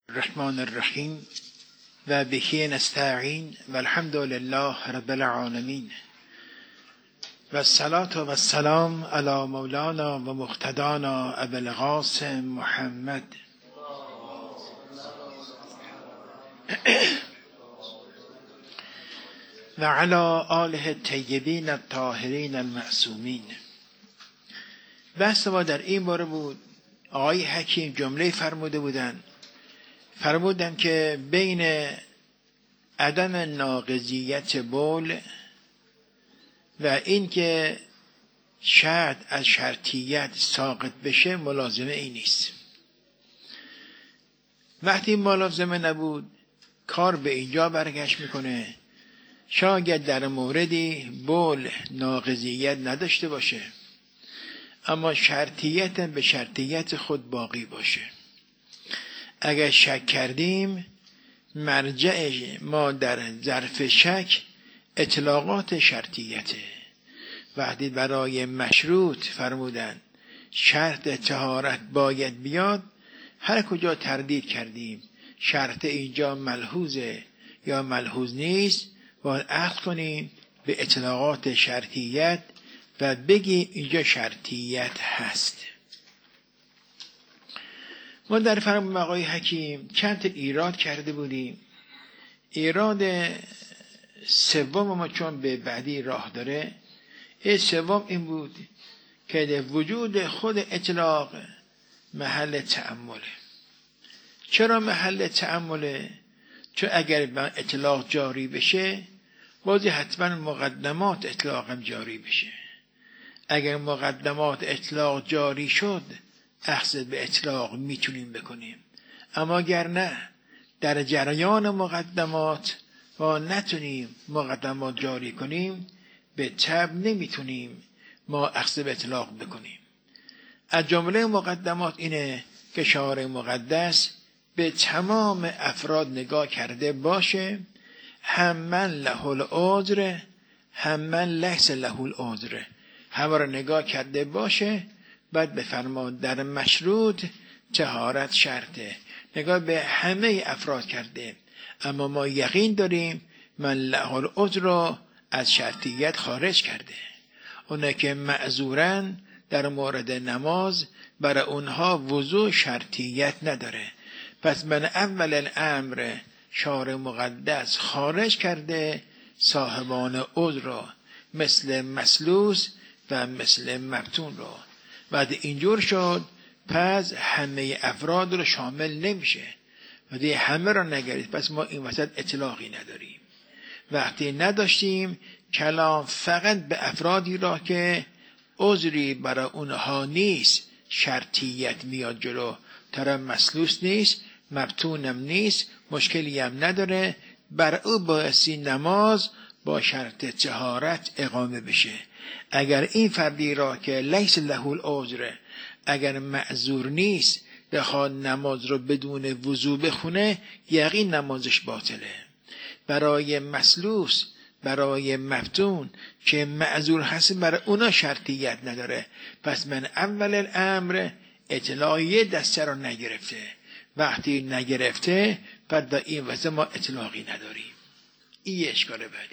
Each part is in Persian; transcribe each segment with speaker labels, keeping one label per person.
Speaker 1: الرحمن الرحیم و بهی نستعین و الحمد لله رب العالمین و الصلاة و السلام علی مولانا و مقتدانا ابی القاسم محمد و علی آله الطیبین الطاهرین المعصومین. بحث ما در این باره بود. آقای حکیم جمله فرمودن که بین عدم ناقضیت بول و این که شرط از شرطیت ساقط بشه ملازمه ای نیست. وقتی ملازمه نبود کار به اینجا برگشت میکنه شاید در موردی بول ناقضیت نداشته باشه اما شرطیت به شرطیت خود باقی باشه. اگر شک کردیم مرجع ما در ظرف شک اطلاقات شرطیته. وقتی برای مشروط فرمودن شرط طهارت باید بیاد، هر کجا تردید کردیم شرط اینجا ملحوظه یا ملحوظ نیست باید اخذ کنیم به اطلاقات شرطیت و بگی اینجا شرطیت هست. ما در فرمون آقای حکیم چند تا ایراد کرده بودیم. ایراد سوم ما چون به بعدی راه داره، سوم این بود که وجود خود اطلاق محل تأمله. چرا محل تأمله؟ چون اگر اطلاق جاری بشه بازی حتما مقدمات اطلاق هم جاری بشه. اگر مقدمات اطلاق جاری شد اخذ به اطلاق میتونیم بکنیم، اما اگر نه در جریان مقدمات ما نتونیم مقدمات جاری کنیم به تبع نمیتونیم ما اخذ به اطلاق بکنیم. از جمله مقدمات اینه که شارع مقدس به تمام افراد نگاه کرده باشه، هم من له العذر هم من لیس له العذر، همه را نگاه کرده باشه. بعد بفرمان در مشروط طهارت شرطه، نگاه به همه افراد کرده، اما ما یقین داریم من له العذر را از شرطیت خارج کرده. اونه که معذورن در مورد نماز برای اونها وضوع شرطیت نداره، پس من اول الامر شارع مقدس خارج کرده صاحبان عذر را مثل مسلوس و مثل مفتون را. بعد اینجور شد پس همه افراد رو شامل نمیشه و دیگه همه را نگرید، پس ما این وسط اطلاقی نداریم. وقتی نداشتیم کلام فقط به افرادی را که عذری برای اونها نیست شرطیت میاد جلو، طرف مسلوس نیست مفتونم نیست مشکلی هم نداره، بر او بایستی نماز با شرط طهارت اقامه بشه. اگر این فردی را که لیس له العذر اگر معذور نیست بخواد نماز رو بدون وضو بخونه یقین نمازش باطله. برای مسلوس برای مفتون که معذور هست برای اونا شرطیت نداره، پس من اول الامر اطلاعی دسته را نگرفته. وقتی نگرفته پس در این وضع ما اطلاقی نداریم. این اشکال بعدی.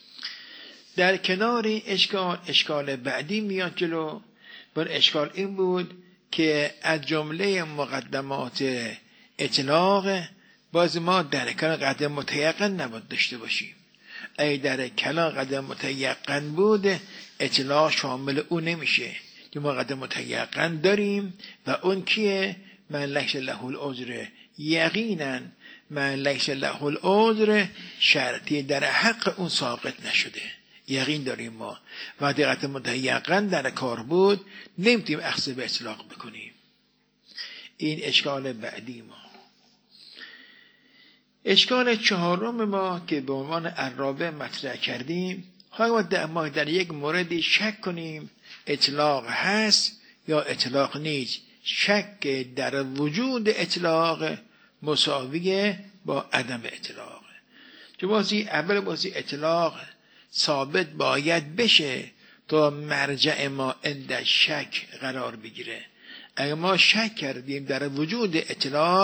Speaker 1: در کنار این اشکال بعدی میاد جلو. بر اشکال این بود که از جمله مقدمات اطلاق باز ما در کلام قدم متیقن نباید داشته باشیم. اگه در کلام قدم متیقن بود اطلاق شامل او نمیشه که ما قدم متیقن داریم و اون کیه؟ من لیس له العذر. یقینا من لیس له العذر شرطی در حق اون ساقط نشده، یقین داریم ما و دقت متیقن در کار بود نمیتونیم اخذ به اطلاق بکنیم. این اشکال بعدی ما. اشکال چهارم ما که به عنوان الرابع مطرح کردیم، ما در یک موردی شک کنیم اطلاق هست یا اطلاق نیست. شک در وجود اطلاق مساویه با عدم اطلاق. چون بازی اطلاق ثابت باید بشه تا مرجع ما عند شک قرار بگیره. اگر ما شک کردیم در وجود اطلاق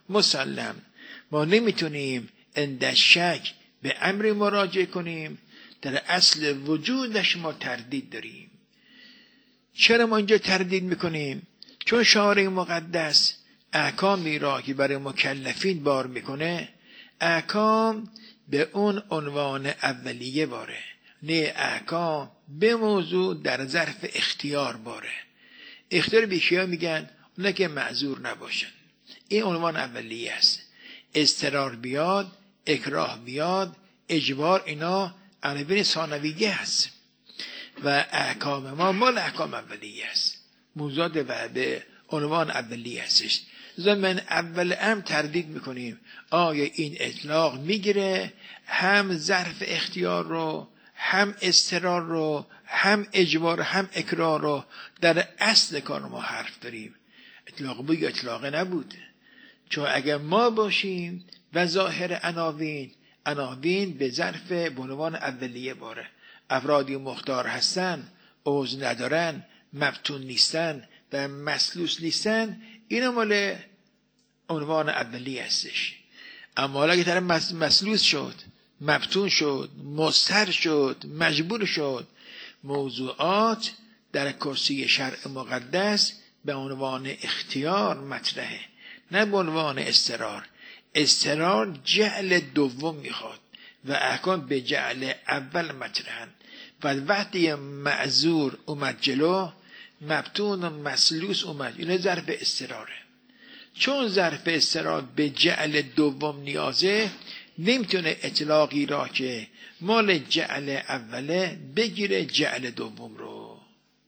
Speaker 1: مسلم. ما نمیتونیم عند شک به امر مراجعه کنیم در اصل وجودش ما تردید داریم. چرا ما اینجا تردید میکنیم؟ چون شارع مقدس احکامی را که برای مکلفین بار میکنه، احکام به اون عنوان اولیه باره، نه احکام به موضوع در ظرف اختیار باره. اختیار بیشیا میگن اونه که معذور نباشن، این عنوان اولیه است. اضطرار بیاد، اکراه بیاد، اجبار، اینا عناوین ثانویه است و احکام ما مال احکام اولیه است، موضوعات و به عنوان اولیه هستش. من اول امر تردید میکنیم آیا این اطلاق میگیره هم ظرف اختیار رو، هم اضطرار رو، هم اجبار، هم اکراه رو. در اصل کار ما حرف داریم. اطلاق بود یا اطلاق نبود؟ چون اگر ما باشیم و ظاهر عناوین به ظرف به عنوان اولیه باره. افرادی مختار هستن، عوض ندارن، مفتون نیستن و مسلوس نیستن، اینا مال عنوان اولیه هستش. اما حالا که طرف مسلوس شد، مفتون شد، مضطر شد، مجبور شد، موضوعات در کرسی شرع مقدس به عنوان اختیار مطرحه، نه به عنوان اضطرار. اضطرار جعل دوم میخواد و احکام به جعل اول مطرحن. و وقتی معذور اومد جلو، مفتون و مسلوس اومد، اینه ظرف اضطراره. چون ظرف اضطرار به جعل دوم نیازه، نمیتونه اطلاقی را که مال جعل اوله بگیره جعل دوم رو.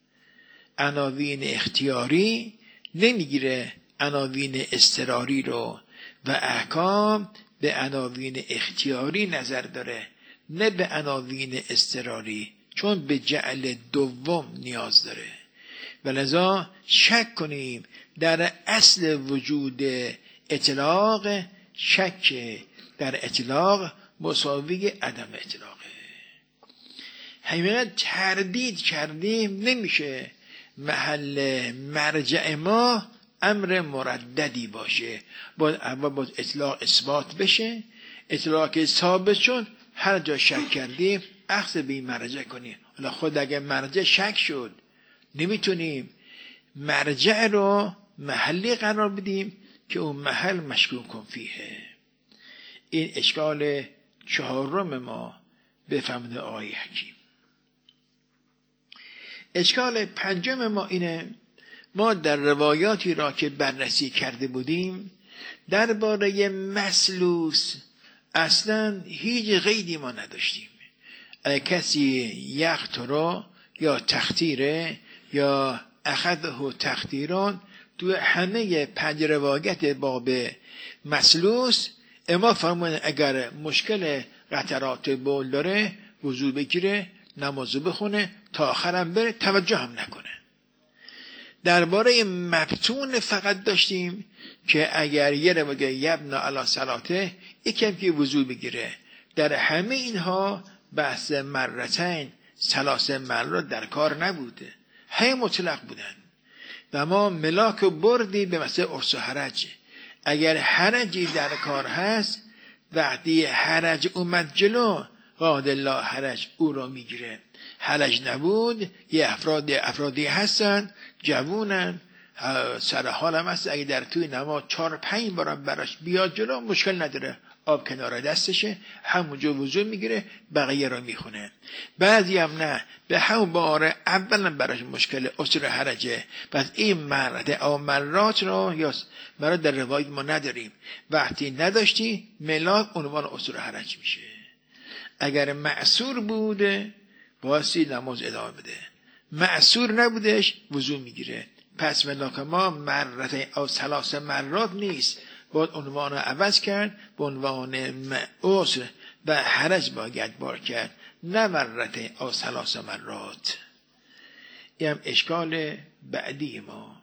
Speaker 1: عناوین اختیاری نمیگیره عناوین اضطراری رو و احکام به عناوین اختیاری نظر داره، نه به عناوین اضطراری، چون به جعل دوم نیاز داره. ولذا شک کنیم در اصل وجود اطلاق. شک در اطلاق مساوی عدم اطلاقه. حقیقت تردید کردیم نمیشه محل مرجع ما امر مرددی باشه. باید اطلاق اثبات بشه. اطلاق که ثابت شد، هر جا شک کردیم اخذ به این مرجع کنیم. حالا خود اگه مرجع شک شد، نمیتونیم مرجع رو محلی قرار بدیم که اون محل مشکوک فیه. این اشکال چهارم ما بفهمده آقای حکیم. اشکال پنجم ما اینه، ما در روایاتی را که بررسی کرده بودیم درباره مسلوس اصلا هیچ قیدی ما نداشتیم. کسی یقتر یا تختیره یا اخذه تختیران، تو همه 5 روایت باب مسلوس اما فرمودن اگر مشکل قطرات بول داره وضو بگیره، نمازو بخونه، تا آخرم بره، توجه هم نکنه. درباره مفتون فقط داشتیم که اگر یه رو بگه یبنا علی صلاته، یکم که وضو بگیره. در همه اینها بحث مرتين 3 مرات در کار نبوده، همه مطلق بودن و ما ملاک بردی به مسئله عرس و حرج. اگر حرجی در کار هست، وقتی حرج اومد جلو، قاد الله حرج او را میگیره. حرج نبود، یه افرادی هستن، جوونن، سر حالم هست، اگه در توی نماز 4-5 بارم براش بیاد جلو، مشکل نداره، آب کنار دستشه، همونجا وضو میگیره، بقیه را میخونه. بعضی هم نه، به همون بار اولا براش مشکل عسر حرجه، پس این مرات را یا مرات در روایت ما نداریم. وقتی نداشتی ملاک عنوان عسر حرج میشه. اگر معصور بوده باسی نماز ادامه بده، معصور نبودش وضو میگیره. پس ملاک ما مرت او 3 مرات نیست، باید عنوان عوض کرد، به عنوان عسر و حرج باید بار کرد، نه مرت او 3 مرات. این هم اشکال بعدی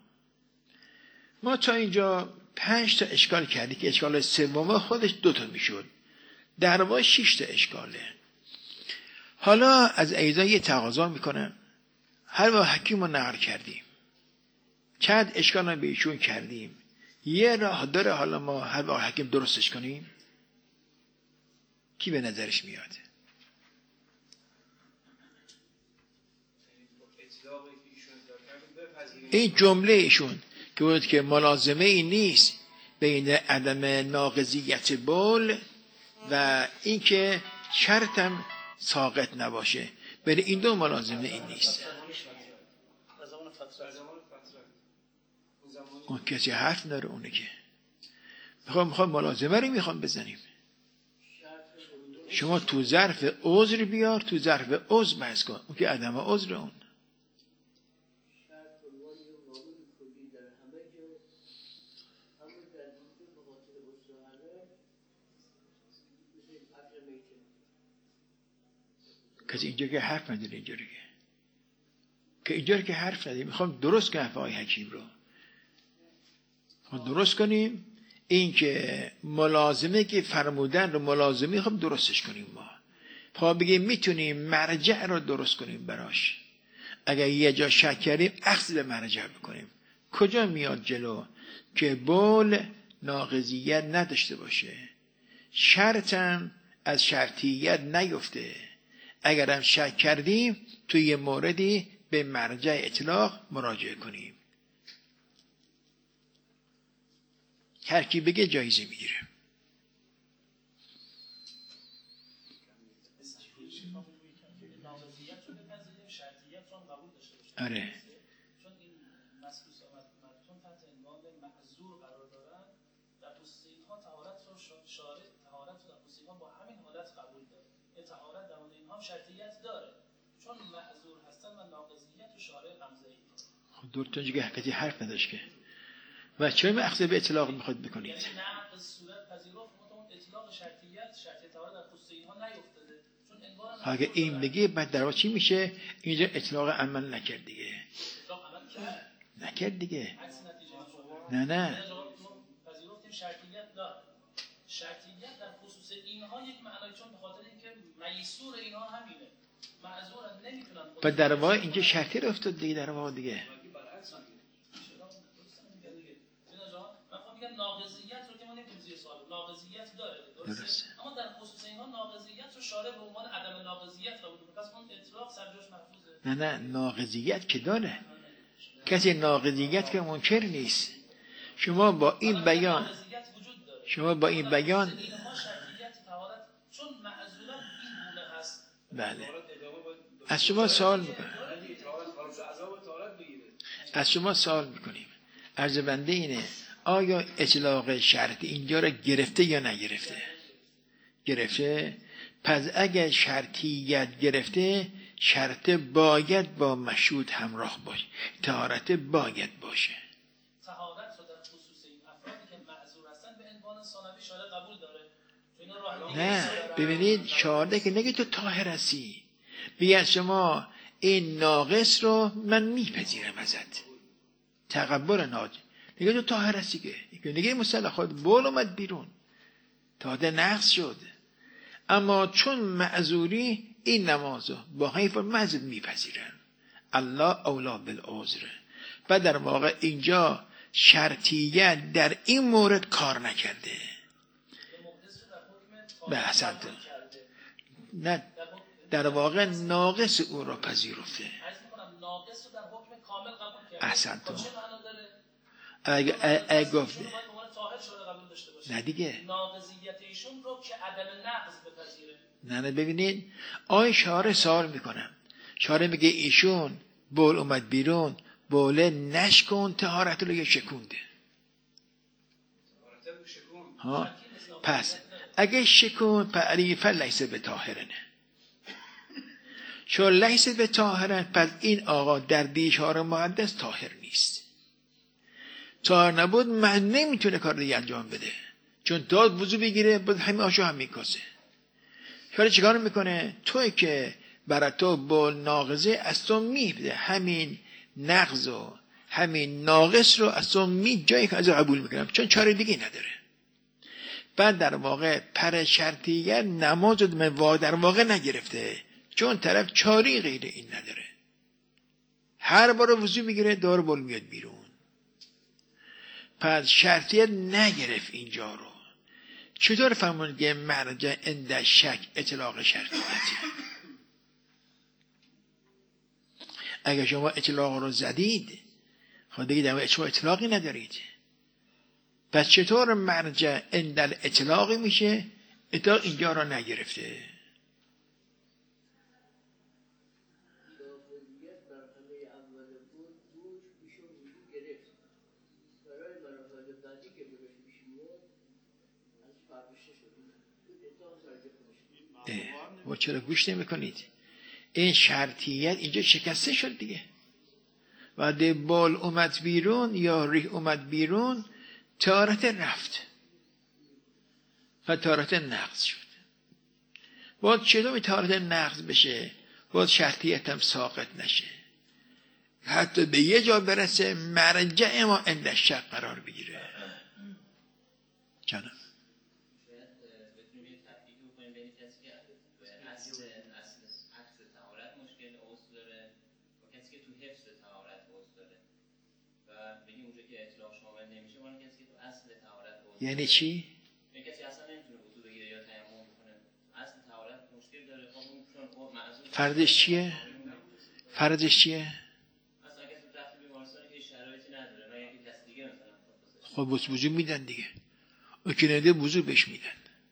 Speaker 1: ما تا اینجا 5 تا اشکال کردی که اشکال سوم خودش 2 تا میشد، در واقع 6 تا اشکاله. حالا از ایضا یه تقاضا میکنم، هر وقت حکیم رو نقل کردیم، چند اشکال رو به ایشون کردیم، یه راه داره حالا ما هر وقت حکیم درستش کنیم؟ کی به نظرش میاد؟ این جمله ایشون که بود که ملازمه ای نیست بین عدم ناقضیت بول و اینکه شرطم ساقط نباشه، بین این دو ملازمه این نیست. اون کسی حرف نداره. اونه که میخوام ملازمه رو میخوام بزنیم. شما تو ظرف عذر بیار، تو ظرف عذر بحث کن. اون که عدم عذر اون. کسی اینجا که حرف نداره. اینجا که حرف نداره. میخوام درست کنم آقای حکیم رو. درست کنیم. این که ملازمه که فرمودن رو ملازمه خب درستش کنیم. ما خب بگیم میتونیم مرجع رو درست کنیم براش. اگر یه جا شک کردیم اخذ به مرجع بکنیم. کجا میاد جلو که بول ناقضیت نداشته باشه، شرطم از شرطیت نیفته. اگرم شک کردیم توی یه موردی به مرجع اطلاق مراجعه کنیم. هر کی بگه جایزه میگیره. آره.
Speaker 2: چون این مسئول مردم تحت عنوان معذور قرار دارن، در حسین ها طهارت رو شارع طهارت رو در حسین ها با همین حالت قبول داره. این طهارت در مورد اینها شرطیت داره، چون معذور هستن و ناقضیت و شارع غمزه ای.
Speaker 1: خب دورتون جگه کسی حرف نداشت که و چرا اخذ به اطلاق میخواد بکنید؟
Speaker 2: یعنی نقض صورت پذیرفت اون اطلاق شرطیت شرط طهارت در حسین ها نیفتاده.
Speaker 1: اگه این بگه بعد در واقع چی میشه؟ اینجا اطلاق عمل نکرد دیگه. نکرد دیگه. نه
Speaker 2: پذیرفتیم شرطیت داره. شرطیت در خصوص اینها یک معنی، چون به خاطر اینکه میسور اینها همینه. معذورن نمیتونن.
Speaker 1: بعد در واقع اینجا شرطی رو افتاد دیگه. در واقع دیگه.
Speaker 2: ناقضیت رو که ما نمی‌دونیم زیر سوال ناقضیت داره
Speaker 1: درسته،
Speaker 2: اما در خصوص اینها ناقضیت رو شارع به عنوان عدم ناقضیت قبول می‌کنه. پس اون اطلاق سرجاش محفوظه.
Speaker 1: نه ناقضیت که داره. کسی ناقضیت که منکر نیست. شما با این بیان
Speaker 2: اینها شرطیت طهارت چون معذورن این گونه هست.
Speaker 1: بله. از شما سوال می‌کنم. از شما سوال می‌کنیم. عرض بنده اینه آیا اطلاق شرط اینجا را گرفته یا نگرفته؟ گرفته. پس اگر شرطیت گرفته شرط باید با مشهود همراه باشه. طهارت باید باشه.
Speaker 2: طهارت رو در خصوص این افرادی که معذور هستن به عنوان ثانوی شارع قبول داره.
Speaker 1: نه ببینید شارع که نگه تو طاهر هستی. بگه شما این ناقص رو من میپذیرم ازت. تقبل ناقص. نگه تو طاهر هستی که نگه مصطلح خود بول اومد بیرون تاده نقص شد، اما چون معذوری این نمازو با حیف مذهب میپذیرن. الله اولا بالعذر. و در واقع اینجا شرطیت در این مورد کار نکرده. به حسن نه در واقع ناقص او را پذیرفته. احسن تو اگه گفته نه دیگه
Speaker 2: ناقضیت ایشون رو که عدم نقض بپذیره.
Speaker 1: نه ببینید آی شارع سوال میکنم. شارع میگه ایشون بول اومد بیرون، بوله نشکن طهارت رو شکونده. ها پس اگه شکون فعلیفه لیسه به طاهرنه. چون لیسه به طاهرن پس این آقا در دیشار مقدس طاهر نیست. طاهر نبود من نمیتونه کار دیگه انجام بده. چون داد وضو بگیره باید همین آشو هم میکاسه. شاید چیکار میکنه؟ توی که برای تو بول ناقضه از تو میبده همین نقض و همین ناقص رو از تو جایی که از قبول میکنم چون چاره دیگه نداره. بعد در واقع پر شرطیه نماز در واقع نگرفته چون طرف چاری غیر این نداره. هر بار وضو میگیره دار بول میاد بیرون. پس شرطیت نگرفت اینجا رو. چطور فهمون که مرجع عند شک اطلاق شرطیتی؟ اگر شما اطلاق رو زدید خود دیگه در شما اطلاقی ندارید. پس چطور مرجع عند اطلاقی میشه اطلاق اینجا رو نگرفته؟ و چرا گوش نمی کنید؟ این شرطیت اینجا شکسته شد دیگه. وقتی بال اومد بیرون یا ریح اومد بیرون طهارت رفت و طهارت نقض شد. باید چطور طهارت نقض بشه؟ باید شرطیت هم ساقط نشه، حتی به یه جا برسه مرجع ما عند شک قرار بگیره. جانم یعنی چی؟ فردش چیه؟ فردش چیه؟ خب وضو میدن دیگه. اون که نده وضو بهش میدن.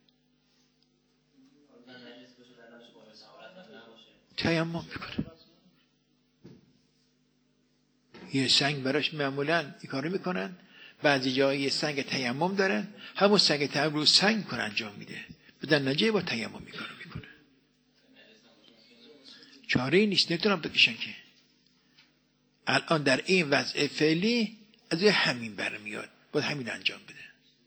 Speaker 1: تیمم میکنه. یه سنگ براش معمولا این کارو میکنن. بعضی جایی یه سنگ تیمم دارن، همون سنگ تیمم رو سنگ میکنه انجام میده، بدن نجه با تیمم میکنه. چاره نیست، نمیتونم بکشن که. الان در این وضع فعلی از همین برمیاد، باید همین انجام بده.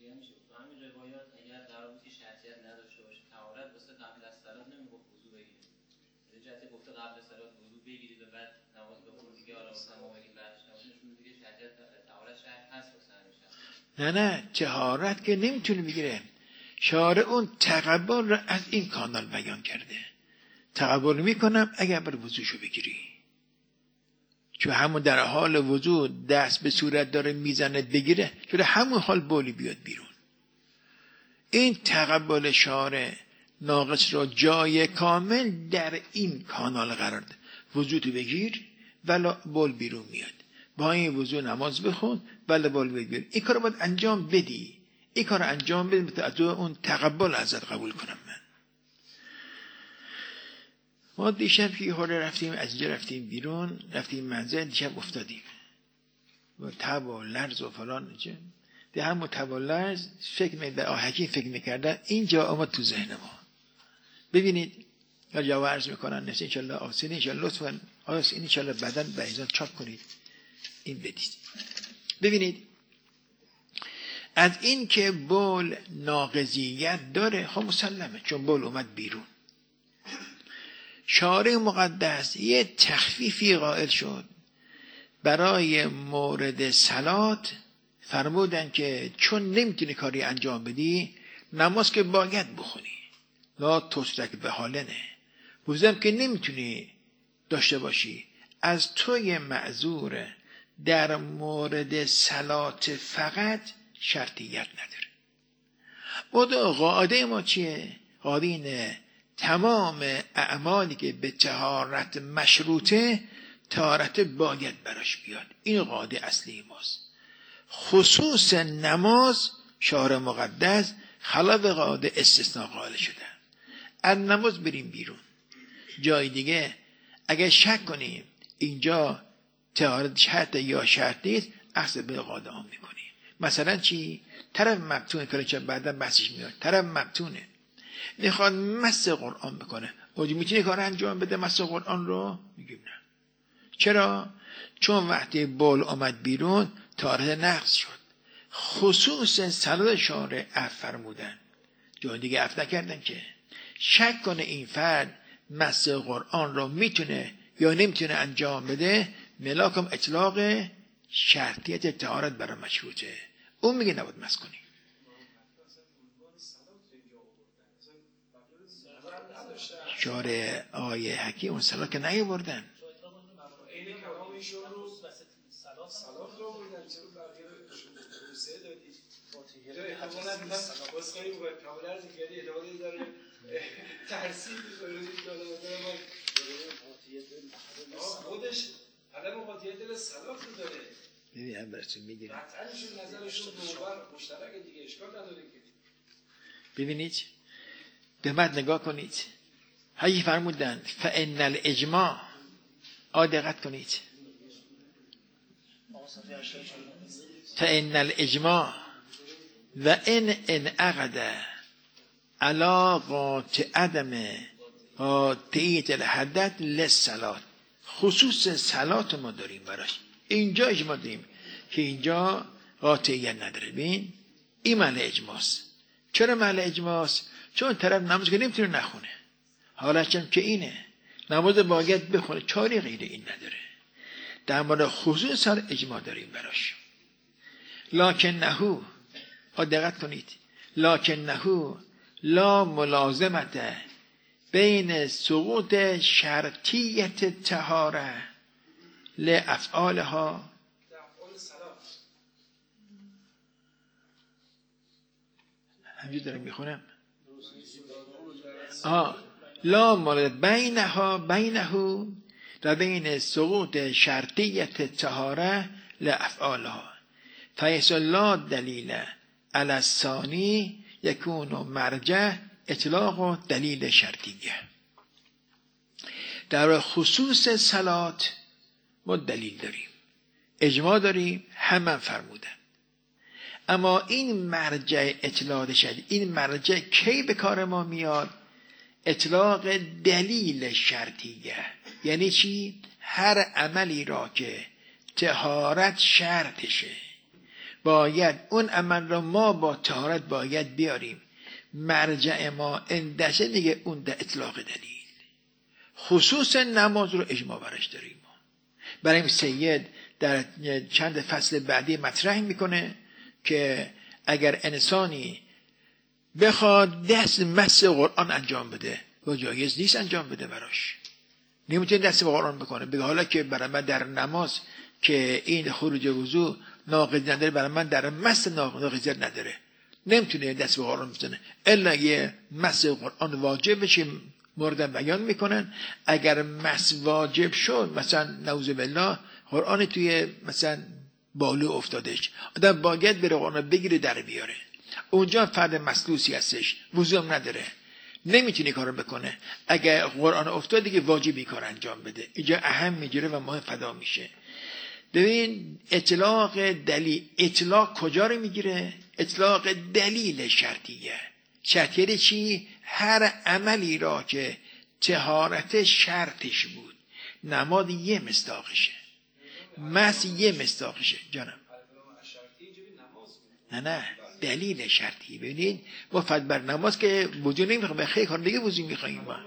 Speaker 1: نه طهارت که نمیتونه بگیره. شارع اون تقبل رو از این کانال بیان کرده. تقبل میکنم اگر بر وضوشو بگیری، چون همون در حال وضو دست به صورت داره میزنه بگیره، چون همون حال بولی بیاد بیرون. این تقبل شارع ناقص را جای کامل در این کانال قرار ده. وضو تو بگیر ولی بول بیرون میاد، با این وضو نماز بخون ولی بول بگیر. این کار باید انجام بدی. این کار انجام بدی تا از اون تقبل ازت قبول کنم. من ما دیشب که حالا رفتیم از اینجا رفتیم بیرون، رفتیم منزل، دیشب افتادیم و تب و لرز و فلان. ده هم تب و لرز حکیم فکر میکردن اینجا آمد تو ذهن ما. ببینید یا جواب عرض میکنن نفس انشالله آسین انشالله لطفا آسین انشالله بدن به ایزان چاپ کنید این بدید. ببینید از این که بول ناقضیت داره خب مسلمه، چون بول اومد بیرون. شارع مقدس یه تخفیفی قائل شد برای مورد صلات. فرمودن که چون نمیتونی کاری انجام بدی نماز که باید بخونی، لا تسرک به حالنه، بوزم که نمیتونی داشته باشی، از توی معذور در مورد صلات فقط شرطیت نداره. بود قاعده ما چیه؟ قاعده اینه تمام اعمالی که به طهارت مشروطه طهارت باید براش بیاد. این قاعده اصلی ماست. خصوص نماز شارع مقدس خلاف قاعده استثناء قائل شده. از نماز بریم بیرون، جای دیگه اگه شک کنیم اینجا طهارت شرط یا شرط نیست، اخذ به قاعده عام میکنیم. مثلا چی؟ طرف مبتونه که بعدا بحثش میاد. طرف مبتونه میخواد مس قرآن بکنه، اوجی میتونی کار انجام بده مس قرآن رو؟ میگیم نه. چرا؟ چون وقتی بول آمد بیرون طهارت نقض شد. خصوص صلات شارع فرمودن، جای دیگه عفو نکردن که شک کنه این فرد مس قرآن رو میتونه یا نمیتونه انجام بده، ملاکم اطلاق شرطیت طهارت برای مشروطه. اون میگه نباید مس کنی. شارع آیه حکیم اون صلات که نیاوردن.
Speaker 3: خودش عدم قاطعیت دل صلاح رو داره.
Speaker 1: ببینم براتون میگم.
Speaker 3: قطعاً نظرشون نوبر مشترک دیگه، اشکال نداره که.
Speaker 1: ببینید به متن نگاه کنید. هایی فرمودند فان الاجماع، دقت کنید، فان الاجماع و ان انعقد علی قاطع عدم قاطعیت الحدث للصلاه، خصوص صلات ما داریم براش. اینجا اجماع داریم که اینجا قاطعیت نداره. ببین این معنی اجماعست. چرا معنی اجماعست؟ چون طرف نماز که نمیتونه نخونه، حالش هم که اینه نماز باید بخونه، چاری غیر این نداره. در مورد خصوص سال اجماع داریم براش. لکنهو، دقت کنید، لکنهو لا ملازمت بین سقوط شرطیت طهاره لافعالها، همینجور دارم میخونم، لا ملازمت بینه و بین سقوط شرطیت طهاره لافعالها فیس لا دلیل علی الثانی یکون مرجع اطلاق و دلیل شرطیه. در خصوص صلات ما دلیل داریم، اجماع داریم، همه فرمودن. اما این مرجع اطلاق شد، این مرجع کی به کار ما میاد؟ اطلاق دلیل شرطیه. یعنی چی؟ هر عملی را که طهارت شرطشه باید اون عمل را ما با طهارت باید بیاریم. مرجع ما اندشه دیگه اون در اطلاق دلیل. خصوص نماز رو اجماع برش داریم. برای این سید در چند فصل بعدی مطرح میکنه که اگر انسانی بخواد دست مس قرآن انجام بده و جایز نیست انجام بده براش، نمیتونه دست به قرآن بکنه، بگه حالا که برای من در نماز که این خروج وضو ناقض نداره، برای من در مس ناقضیت نداره، نمیتونه دست به قرآن بزنه الا یه مس قرآن واجب بشه. مورد بیان میکنن اگر مس واجب شد، مثلا نعوذ بالله قرآن توی مثلا بالو افتادش، آدم باید بره قرآن بگیره در بیاره، اونجا فرد مسلوسی هستش، وضو هم نداره، نمیتونه کارو بکنه. اگر قرآن افتاد دیگه واجبی کار انجام بده، اینجا اهم میگیره و مهم فدا میشه. ببین اطلاق دلیل، اطلاق کجا رو میگیره؟ اطلاق دلیل شرطیه. شرطیه چی؟ هر عملی را که طهارت شرطش بود، نماز یه مصداقشه، مس یه مصداقشه. جانم نه دلیل شرطی. ببینید ما فقط بر نماز که وضو نمیخوایم، به خیلی کار دیگه وضو میخوایم. ما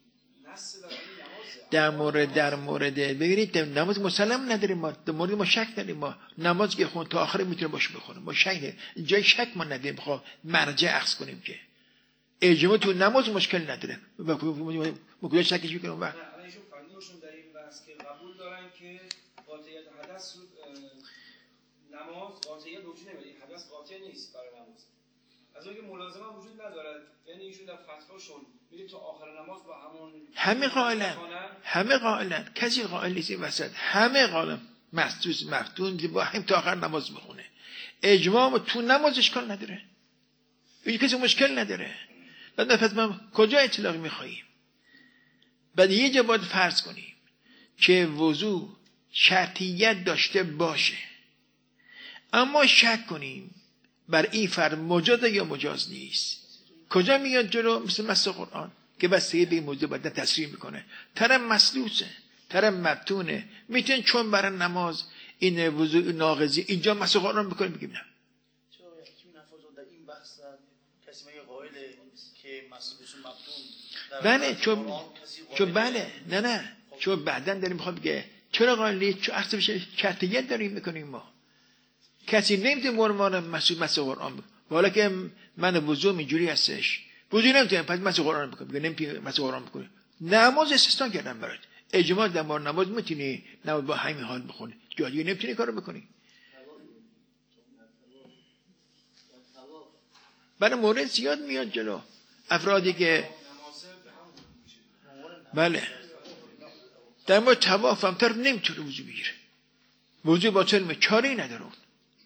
Speaker 1: در مورد ببینید در نماز مسلم نداریم، ما در مورد ما شک داریم. ما نماز که خون تا آخر میتونه باشه بخونه، ما شک جای شک ما نداریم. بخوام مرجع اخذ کنیم که اجماع تو نماز مشکل نداره، ما کجا شکش میکنیم؟
Speaker 3: ایشون فرمودشون در این بحث که قبول دارن که قاطعیت حدث نماز قاطعیت وجود نمیده، حدث قاطع نیست برای نماز، از اون که ملازمه وجود ندارد. یعنی ایشون در فتواشون میگه تا آخر نماز با همه قائلن کسی قائل نیست این وسط، همه قائلن محسوس مفتون با هم تا آخر نماز بخونه. اجماع تو نماز اشکال نداره، این کسی مشکل نداره. بعد نفت کجا اطلاق میخواییم؟ بعد یه جا باید فرض کنیم که وضو شرطیت داشته باشه، اما شک کنیم بر این فرد مجاز یا مجاز نیست. کجا میاد جلو؟ مثل مس قرآن که بستگی به این موضوع باید تصریح میکنه. طرف مسلوسه، طرف مفتونه، میتونه چون برای نماز این وضوء ناقضی اینجا مس قرآن بکنه. بگیم نه
Speaker 4: چرا یکی نفوذ در این بحث کسی میگه قائله که مسلوس و مفتون
Speaker 1: بله چون بله نه چون بعداً داریم میخواد بگه چرا قائلی؟ چون اصلا شرطیت داریم میکنیم. ما کسی نمیتونه مرمان مس قرآن بکنه، حالا که من وضوء اینجوری هستش وضوء نمیتونه پس مس قرآن بکنه، بگه نمیتونه مس قرآن بکنه. نماز استثنا کردن برات، اجماع در مورد نماز میتونی نماز با همین حال بخونه، جایی نمیتونی کارو بکنی. برای مورد زیاد میاد جلو. افرادی که بله در مورد طواف هم طرف نمیتونه وضو بگیره، وضو باطل چاری نداره. اون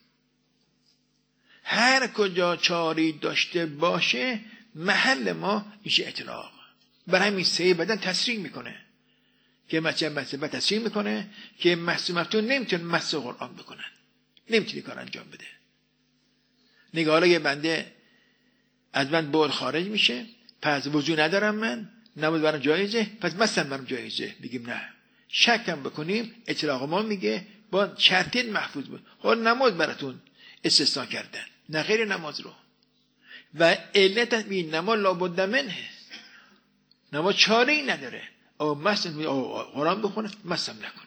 Speaker 1: هر کجا چاری داشته باشه محل ما میشه اطلاق. برای همین سه بدن تصریح میکنه که مثلا تصریح میکنه که مصومتون نمیتونه مس قرآن بکنن، نمیتونه کار انجام بده. نگاه یه بنده از من بول خارج میشه، پس وضو ندارم من، نماز برام جایزه، پس مثلا برام جایزه. بگیم نه، شکم بکنیم اطلاق ما میگه با شرطی محفوظ بود. حال نماز براتون استثناء کردن، نه غیر نماز رو. و علت این نماز لابد منه، نماز چاره‌ای نداره. او مثلا قرآن بخونه مثلا نکنه،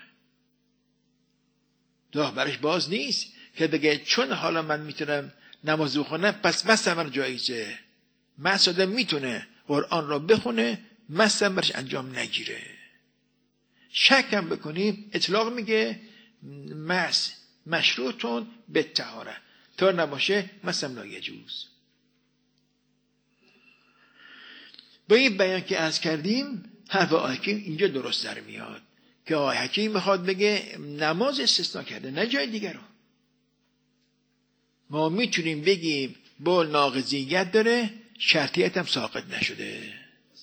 Speaker 1: راه برش باز نیست که بگه چون حالا من میتونم نماز بخونم پس مثلا من جایزه. مثلا میتونه قرآن را بخونه مثلا برش انجام نگیره. شکم بکنیم اطلاق میگه مشروطون به طهاره، تا نباشه مثلا لا یجوز. با این بیان که از کردیم حرف آقای حکیم اینجا درست در میاد که آقای حکیم میخواد بگه نماز استثناء کرده، نه جای دیگر رو. ما میتونیم بگیم با ناقضیت داره، شرطیت هم ساقط نشده.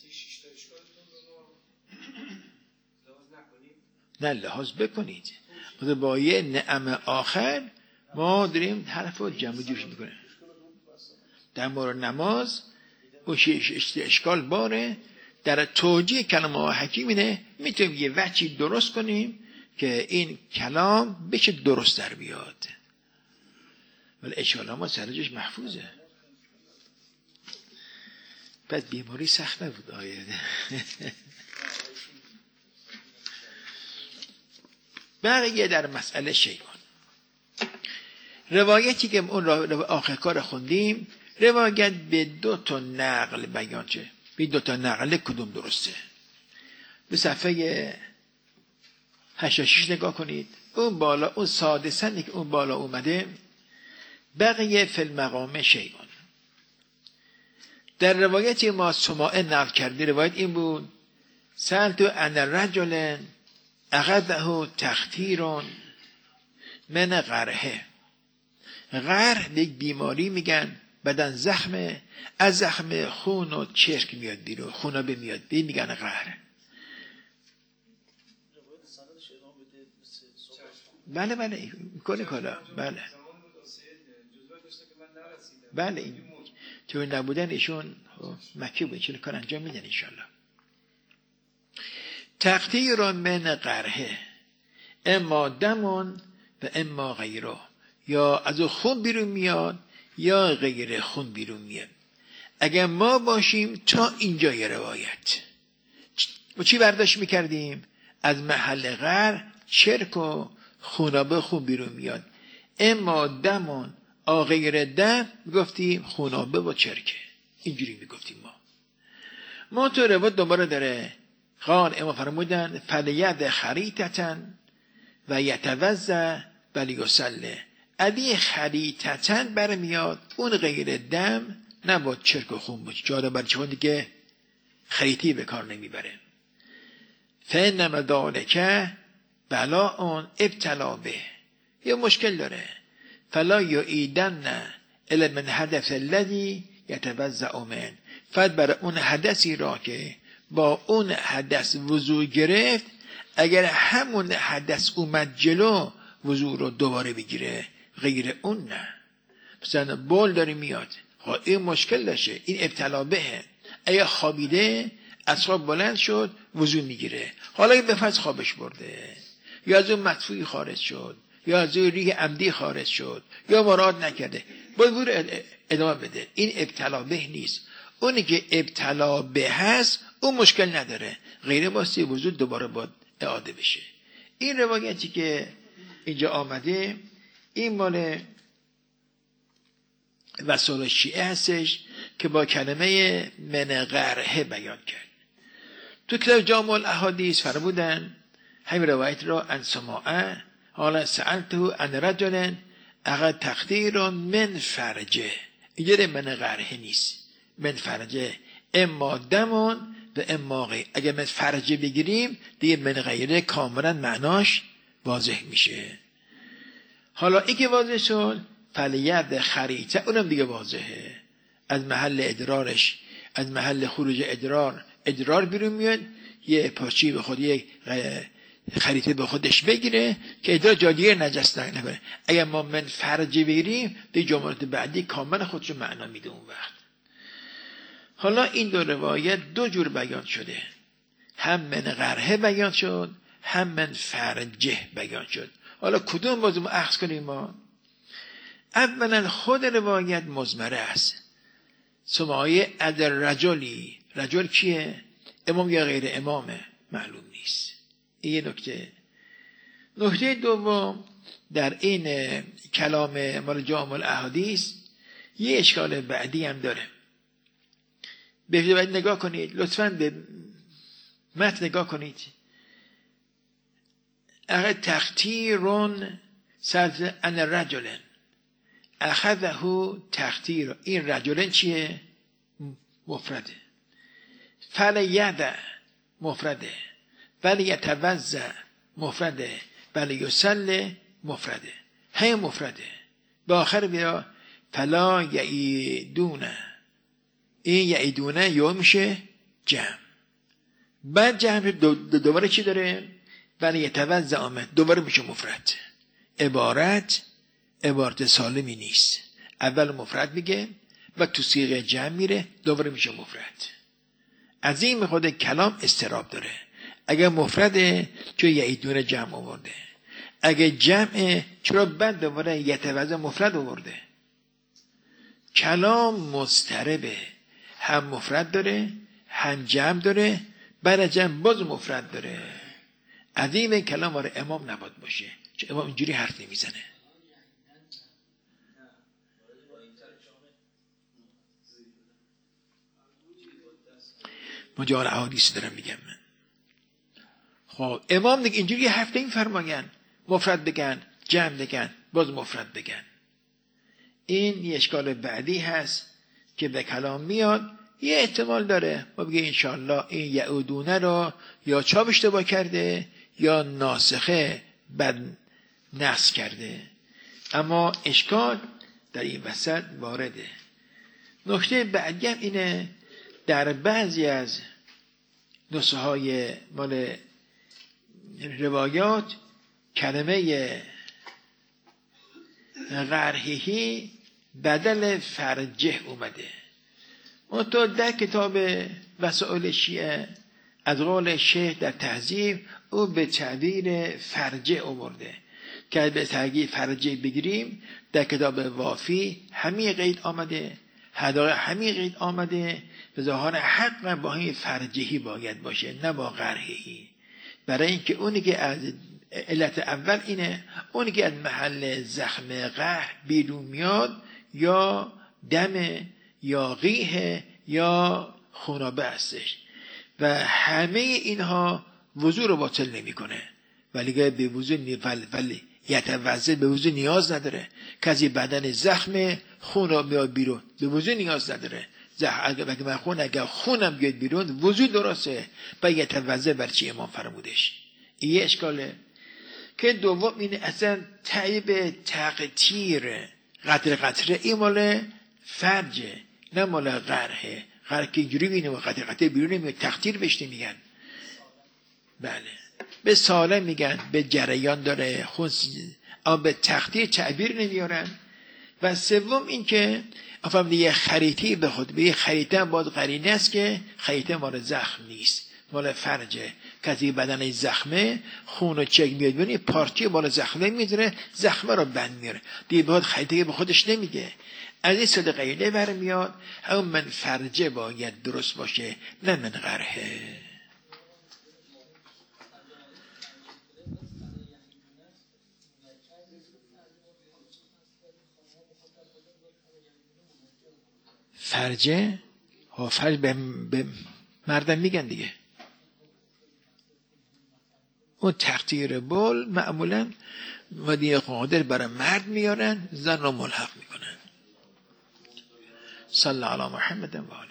Speaker 1: نه لحاظ بکنید، با یه نعم آخر ما داریم حرف رو جمع جوش میکنه. در مورد نماز اون اشکال باره. در توجیه کلام آقای حکیم اینه میتونیم یه وجهی درست کنیم که این کلام بشه درست در بیاد، ولی اشکال ما سرجش محفوظه. بعد بیماری سخت نبود آیه. بقیه در مسئله شیعان روایتی که اون آخر کار خوندیم، روایت به 2 نقل بیان چه؟ به 2 نقل کدوم درسته؟ به صفحه 86 نگاه کنید. اون بالا، اون سادسنی که اون بالا اومده بقیه فی المقام شیعان. در روایتی ما سماعه نقل کرده، روایت این بود: سألت عن رجل اخذه تختیر من قرحه. قرح به بیماری میگن، بدن زخمه، از زخم خون و چرک میاد بیرون، خونابه میاد بیرون، میگن قرح. بله میکنه کالا. بله این تو نبودن ایشون مکی بود، چون کار انجام میدن انشالله. تقطیر من قرحه اما دمون و اما غیره، یا از خون بیرون میاد یا غیر خون بیرون میاد. اگر ما باشیم تا اینجای روایت و چی برداشت میکردیم؟ از محل قرح چرک و خونابه خون بیرون میاد. اما دمون غیر دم میگفتیم خونابه و چرکه، اینجوری میگفتیم ما تو روایت دوباره داره. قال اما فرمودن فلیت خریطتن و یتوزع ولی یصلی. علی خریطتن برمیاد، اون غیر دم نباید چرک و خون باشه، جاده برای چون دیگه خریطی به کار نمیبره. فانما ذالک بلاء ابتلا به، یه مشکل داره. فلا یعیدن الا من حدث الذی یتوزع من، فقط برای اون حدثی را که با اون حدث وضو گرفت، اگر همون حدث اومد جلو وضو رو دوباره بگیره، غیر اون نه. مثلا بول داره میاد، این مشکل داشته، این ابتلا بهه. اگر خوابیده از خواب بلند شد وضو میگیره، حالا این به فرض خوابش برده یا از اون مدفوعی خارج شد یا از اون ریح عمدی خارج شد یا مراد نکرده، باید ادامه بده. این ابتلا به نیست. اونی که ابتلا به هست اون مشکل نداره، غیر واسه وضو دوباره باید اعاده بشه. این روایتی که اینجا آمده این مال وصول شیعه هستش که با کلمه من قرحه بیان کرد. تو کتاب جامع الاحادیث فرمودن همین روایت را ان سماعه حالا سألته عن رجل اخذ تقدیر من فرجه اینجا من قرحه نیست. من فرجه اما دمون و اما غیر. اگر من فرجه بگیریم دیگه من غیره کاملا معناش واضح میشه. حالا این که واضح شد فلیت خریطه اونم دیگه واضحه. از محل ادرارش، از محل خروج ادرار بیرون میاد، یه پاچی به خود، یه خریطه به خودش بگیره که ادرار جادیه نجس نکنه. اگر ما من فرجه بگیریم دیگه جملات بعدی کاملا خودشو معنا میده اون وقت. حالا این دو روایت دو جور بیان شده، هم من قرحه بیان شد، هم من فرجه بیان شد. حالا کدوم باز ما اخذ کنیم؟ ما اولا خود روایت مزمره است. سمایه ادر رجلی، رجل کیه؟ امام یا غیر امامه؟ معلوم نیست. این یه نکته. نکته دوم در این کلام مال جامع الاحادیث یه اشکال بعدی هم داره. باید نگاه کنید، لطفاً به متن نگاه کنید. اگر تختیرون سلف ان رجلن اخذه تختیر، این رجلن چیه؟ مفرده. فلیدع مفرده، فلیتوضع مفرده، فلیصلی مفرده، هم مفرده. به آخر بیا فلا یعیدونه، این یعیدونه یا میشه جمع. بعد جمع دوباره چی داره؟ فلیتوضع آمد، دوباره میشه مفرد. عبارت سالمی نیست. اول مفرد میگه و تو صیغه جمع میره، دوباره میشه مفرد. از این خود کلام استراب داره. اگر مفرده چون یعیدون جمع آورده، اگر جمعه چرا بعد دوباره یتوضع مفرد آورده؟ کلام مضطربه، هم مفرد داره هم جمع داره، بعد جمع باز مفرد داره. از این کلام وارد امام نباید باشه، چون امام اینجوری حرف نمیزنه. مجال احادیث دارم میگم من. خب امام دیگه اینجوری حرف نمیفرماین، مفرد بگن، جمع بگن، باز مفرد بگن. این یه اشکال بعدی هست که به کلام میاد. یه احتمال داره ما بگه انشاءالله این یعودونه رو یا چاپ اشتباه کرده یا ناسخه بد نسخ کرده، اما اشکال در این وسط وارده. نکته بعدی هم اینه، در بعضی از نسخه های مال روایات کلمه قرحهی بدل فرجه اومده. اون تو در کتاب وسائل شیعه از قول شیخ در تهذیب او به تعبیر فرجه آورده که به تعبیر فرجه بگیریم در کتاب وافی همین قید آمده، همین قید آمده. به ظاهر حق با همین فرجهی باید باشه نه با قرحهی، برای اینکه اونی که از علت اول اینه، اونی که از محل زخم قرح بیرون میاد یا دم یا قیح یا خونابه هستش و همه اینها وضو رو باطل نمی کنه، ولی به وضو یتوضا به وضو نیاز نداره. کسی بدن زخم خون رو میاد بیرون به وضو نیاز نداره. اگر خونم بیاد بیرون وضو درسته و یتوضا بر چی امام فرمودش. این یه اشکاله. که دوم اینه اصلا تعیب تقطیر قطره این مال فرجه نه مال قرحه. قرح که اینجوری بینه و قطره بیرون نمیاد، تقطیر بهش نمیگن. بله به سالم میگن، به جریان داره خون، اما به تقطیر تعبیر نمیارن. و سوم این که افهم یه خریطی به خود، به یه خریطه هم باید قرینه است که خریطه مال زخم نیست، مال فرجه. کسی بدن زخمه خون و چک میاد بینی پارچه بالا زخمه میذاره، زخمه رو بند میاره دیگه، باید خریطه به خودش نمیگه. از این صد قیله برمیاد همون من فرجه باید درست باشه نه من قرحه. فرجه ها فرج به مردم میگن دیگه. اون تقطیر بول معمولا ودیه قادر برای مرد میارن، زن رو ملحق میکنن. صلی علی محمد و آله.